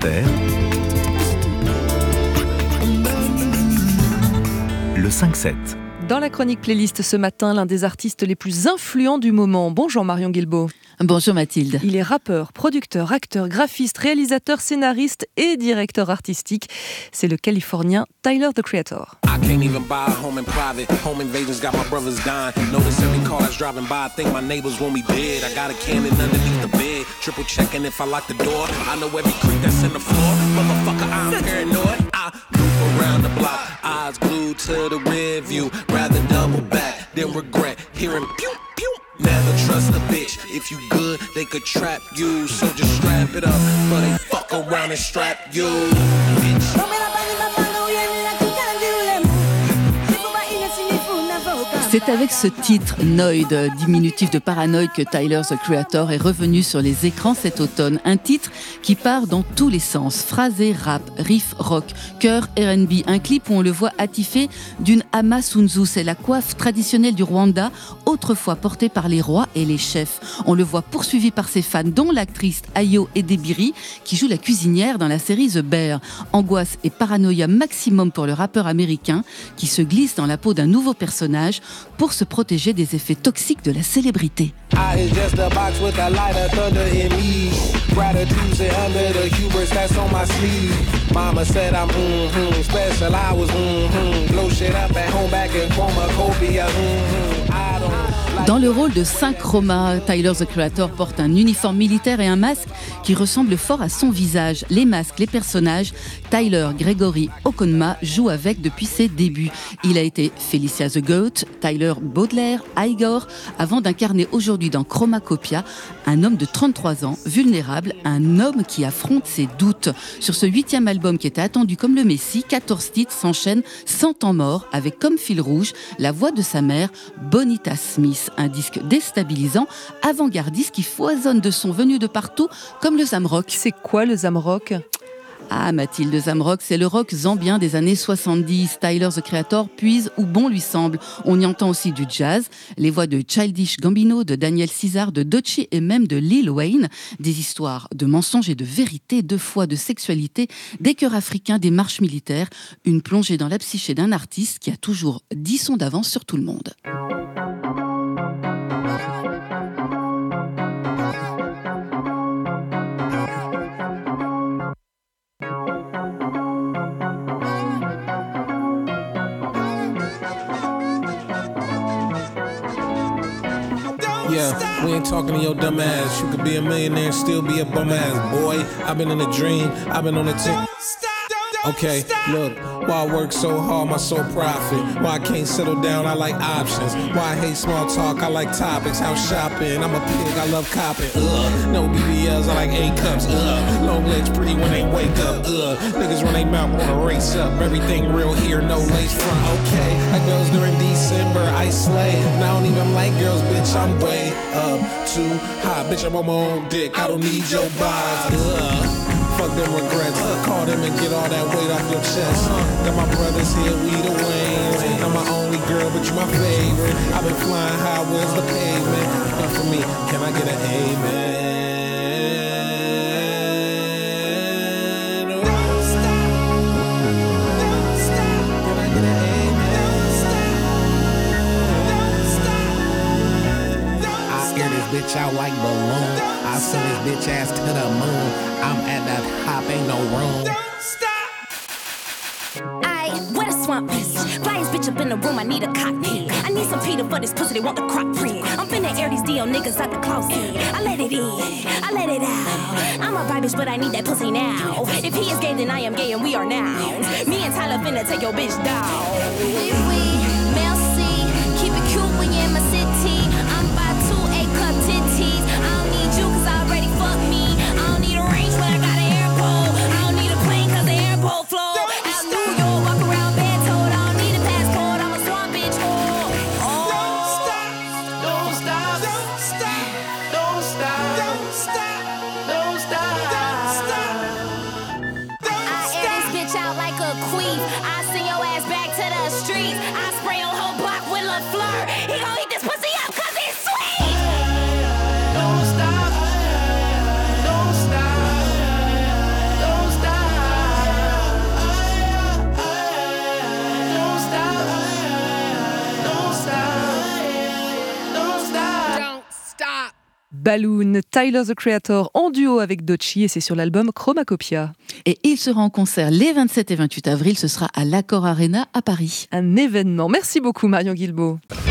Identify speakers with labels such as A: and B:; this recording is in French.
A: Inter, le 5-7.
B: Dans la chronique playlist ce matin, l'un des artistes les plus influents du moment. Bonjour Marion Guilbault.
C: Bonjour Mathilde.
B: Il est rappeur, producteur, acteur, graphiste, réalisateur, scénariste et directeur artistique. C'est le Californien Tyler, the Creator.
D: I can't even buy a home in private. Home invasions got my brothers dying. Notice every car that's driving by. I think my neighbors want me dead. I got a cannon underneath the bed. Triple checking if I lock the door. I know every creek that's in the floor. Motherfucker, I'm paranoid. I move around the block. Eyes glued to the rear view. Rather double back than regret hearing pew pew. Never trust a bitch. If you good, they could trap you. So just strap it up, but they fuck around and strap you, bitch.
C: C'est avec ce titre, Noid, diminutif de paranoïde, que Tyler, the Creator, est revenu sur les écrans cet automne. Un titre qui part dans tous les sens. Phrasé, rap, riff, rock, chœur, R&B. Un clip où on le voit attifé d'une Ama Sunzu. C'est la coiffe traditionnelle du Rwanda, autrefois portée par les rois et les chefs. On le voit poursuivi par ses fans, dont l'actrice Ayo Edebiri, qui joue la cuisinière dans la série The Bear. Angoisse et paranoïa maximum pour le rappeur américain, qui se glisse dans la peau d'un nouveau personnage pour se protéger des effets toxiques de la célébrité. Dans le rôle de Saint Chroma, Tyler, the Creator, porte un uniforme militaire et un masque qui ressemble fort à son visage. Les masques, les personnages, Tyler Gregory Okonma joue avec depuis ses débuts. Il a été Felicia the Goat, Tyler Baudelaire, Igor, avant d'incarner aujourd'hui dans Chromacopia un homme de 33 ans, vulnérable, un homme qui affronte ses doutes. Sur ce 8e album qui était attendu comme le Messie, 14 titres s'enchaînent sans temps mort, avec comme fil rouge la voix de sa mère, Bonita Smith. Un disque déstabilisant, avant-gardiste qui foisonne de sons venus de partout, comme le Zamrock.
B: C'est quoi le Zamrock ?
C: Ah Mathilde, le Zamrock, c'est le rock zambien des années 70. Tyler, the Creator, puise où bon lui semble. On y entend aussi du jazz, les voix de Childish Gambino, de Daniel Caesar, de Doechii et même de Lil Wayne. Des histoires de mensonges et de vérité, de foi, de sexualité, des chœurs africains, des marches militaires. Une plongée dans la psyché d'un artiste qui a toujours 10 sons d'avance sur tout le monde.
D: Yeah, we ain't talking to your dumb ass. You could be a millionaire and still be a bum ass boy. I've been in a dream, I've been on a tick. Okay, look, why I work so hard, my sole profit. Why I can't settle down, I like options. Why I hate small talk, I like topics. House shopping, I'm a pig, I love copping. No BBLs, I like A-cups. Long legs pretty when they wake up. Niggas run they mouth, wanna race up. Everything real here, no lace front. Okay, like girls during December, I slay. And I don't even like girls, bitch, I'm way up too high. Bitch, I'm on my own dick, I don't need your vibes. Fuck them regrets, call them and get all that weight off your chest. Got my brothers here, we the Waynes. I'm my only girl, but you my favorite. I've been flying high, where's the pavement? Not for me, can I get an amen? Don't stop, don't stop. Can I get an amen? Don't stop, don't stop. I scare this bitch out like balloon. I send this bitch ass to the moon. I'm at that hop, ain't no room. Don't stop.
E: I where the swamp is. Flyest bitch up in the room, I need a cockpit. I need some Peter for this pussy, they want the crock print. I'm finna air these DL niggas out the closet. I let it in, I let it out. I'm a vibe bitch, but I need that pussy now. If he is gay, then I am gay and we are now. Me and Tyler finna take your bitch down. Merci, keep it cute when you're in my city. I'm by 2 A-cup titties. I don't need you cause I already fucked me. I don't need a range when I got an airport. I don't need a plane cause the airport flow. Out New York, walk around bed told. I don't need a passport, I'm a swamp bitch whore.
D: Don't stop, don't stop, don't stop, don't stop, don't stop, don't stop, don't stop.
E: I air this bitch out like a queen. I send your ass back to the streets. I
B: Balloon, Tyler the Creator en duo avec Doechii et c'est sur l'album Chromacopia.
C: Et il sera en concert les 27 et 28 avril, ce sera à l'Accor Arena à Paris.
B: Un événement. Merci beaucoup Marion Guilbault.